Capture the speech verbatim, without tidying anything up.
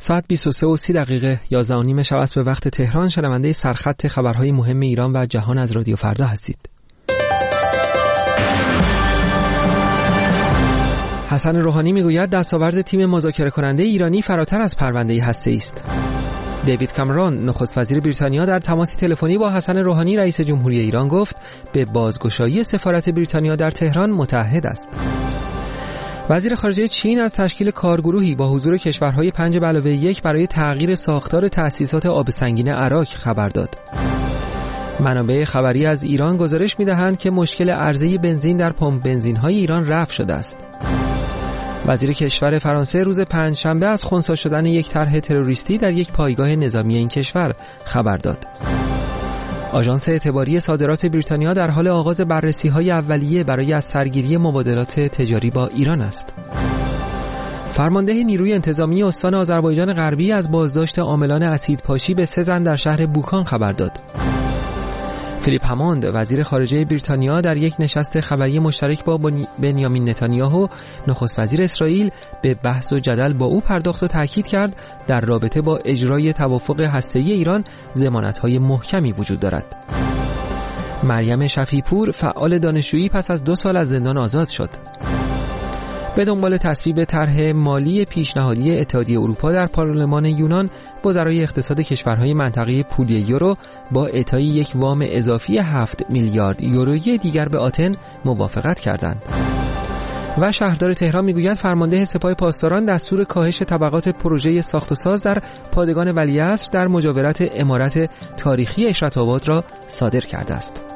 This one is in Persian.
ساعت بیست و سه و سی دقیقه یازده و نیم شب است به وقت تهران. شنونده سرخط خبرهای مهم ایران و جهان از رادیو فردا هستید. حسن روحانی میگوید دستاورد تیم مذاکره کننده ایرانی فراتر از پرونده هسته‌ای است. دیوید کامرون نخست وزیر بریتانیا در تماسی تلفنی با حسن روحانی رئیس جمهوری ایران گفت به بازگشایی سفارت بریتانیا در تهران متعهد است. وزیر خارجه چین از تشکیل کارگروهی با حضور کشورهای پنج به علاوه یک برای تغییر ساختار تأسیسات آب سنگین عراق خبر داد. منابع خبری از ایران گزارش می‌دهند که مشکل عرضه بنزین در پمپ بنزین‌های ایران رفع شده است. وزیر کشور فرانسه روز پنجشنبه از خنثی شدن یک طرح تروریستی در یک پایگاه نظامی این کشور خبر داد. آژانس اعتباری صادرات بریتانیا در حال آغاز بررسی‌های اولیه برای از سرگیری مبادلات تجاری با ایران است. فرمانده نیروی انتظامی استان آذربایجان غربی از بازداشت عاملان اسیدپاشی به سه زن در شهر بوکان خبر داد. فیلیپ هماند وزیر خارجه بریتانیا در یک نشست خبری مشترک با بنیامین نتانیاهو نخست وزیر اسرائیل به بحث و جدل با او پرداخت و تاکید کرد در رابطه با اجرای توافق هسته‌ای ایران ضمانت‌های محکمی وجود دارد. مریم شفیع‌پور فعال دانشجویی پس از دو سال از زندان آزاد شد. به دنبال تصویب طرح مالی پیشنهادی اتحادیه اروپا در پارلمان یونان، وزرای اقتصاد کشورهای منطقه پولی یورو با اعطای یک وام اضافی هفت میلیارد یورویی دیگر به آتن موافقت کردند. و شهردار تهران میگوید فرمانده سپاه پاسداران دستور کاهش طبقات پروژه ساخت و ساز در پادگان ولیعصر در مجاورت عمارت تاریخی اشرت آباد را صادر کرده است.